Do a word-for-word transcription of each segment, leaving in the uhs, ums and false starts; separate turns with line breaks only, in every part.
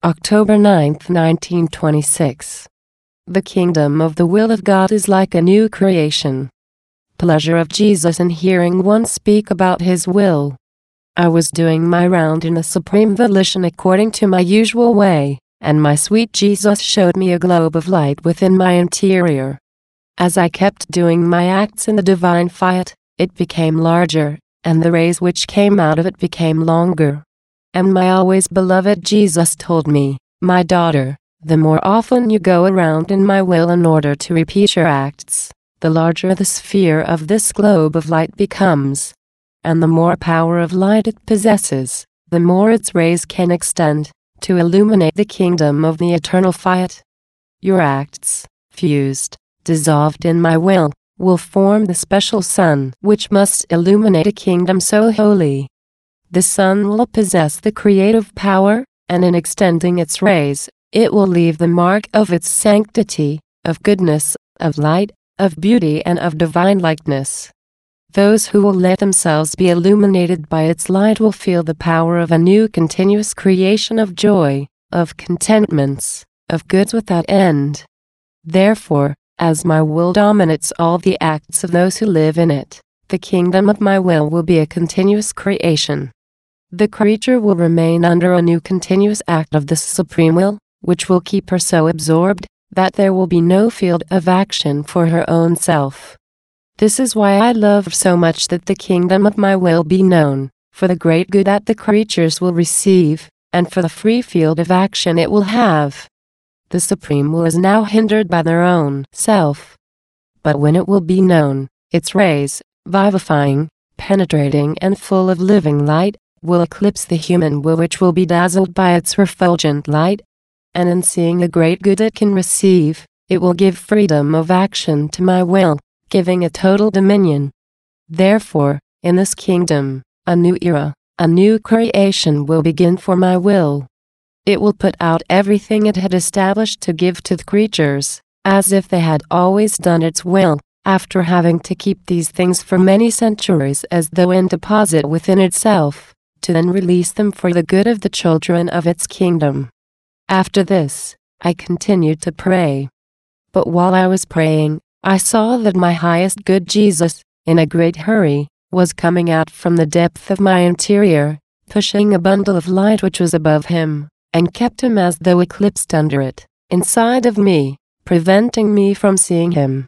October ninth, nineteen twenty-six. The kingdom of the will of God is like a new creation. Pleasure of Jesus in hearing one speak about his will. I was doing my round in the supreme volition according to my usual way, and my sweet Jesus showed me a globe of light within my interior. As I kept doing my acts in the divine fiat, it became larger, and the rays which came out of it became longer. And my always beloved Jesus told me, "My daughter, the more often you go around in my will in order to repeat your acts, the larger the sphere of this globe of light becomes. And the more power of light it possesses, the more its rays can extend, to illuminate the kingdom of the eternal fiat. Your acts, fused, dissolved in my will, will form the special sun which must illuminate a kingdom so holy. The sun will possess the creative power, and in extending its rays, it will leave the mark of its sanctity, of goodness, of light, of beauty and of divine likeness. Those who will let themselves be illuminated by its light will feel the power of a new continuous creation of joy, of contentments, of goods without end. Therefore, as my will dominates all the acts of those who live in it, the kingdom of my will will be a continuous creation. The creature will remain under a new continuous act of the supreme will, which will keep her so absorbed that there will be no field of action for her own self. This is why I love so much that the kingdom of my will be known, for the great good that the creatures will receive, and for the free field of action it will have. The supreme will is now hindered by their own self. But when it will be known, its rays, vivifying, penetrating and full of living light, will eclipse the human will, which will be dazzled by its refulgent light. And in seeing the great good it can receive, it will give freedom of action to my will, giving a total dominion. Therefore, in this kingdom, a new era, a new creation will begin for my will. It will put out everything it had established to give to the creatures, as if they had always done its will, after having to keep these things for many centuries as though in deposit within itself, to then release them for the good of the children of its kingdom. After this, I continued to pray. But while I was praying, I saw that my highest good Jesus, in a great hurry, was coming out from the depth of my interior, pushing a bundle of light which was above him, and kept him as though eclipsed under it, inside of me, preventing me from seeing him.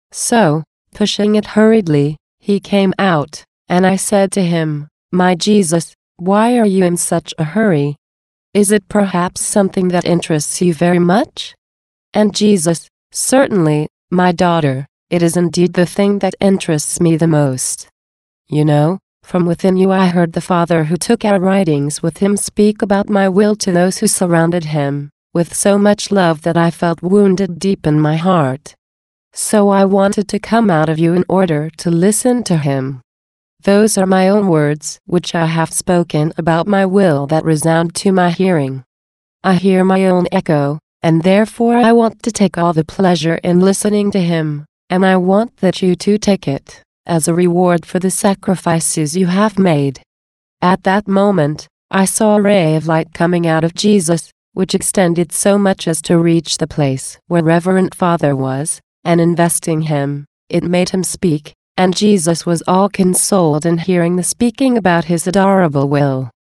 So, pushing it hurriedly, he came out, and I said to him, "My Jesus, why are you in such a hurry? Is it perhaps something that interests you very much?" And Jesus, "Certainly, my daughter, it is indeed the thing that interests me the most. You know, from within you I heard the Father who took our writings with him speak about my will to those who surrounded him, with so much love that I felt wounded deep in my heart. So I wanted to come out of you in order to listen to him. Those are my own words which I have spoken about my will that resound to my hearing. I hear my own echo, and therefore I want to take all the pleasure in listening to him, and I want that you too take it, as a reward for the sacrifices you have made." At that moment, I saw a ray of light coming out of Jesus, which extended so much as to reach the place where Reverend Father was, and investing him, it made him speak, and Jesus was all consoled in hearing the speaking about his adorable will.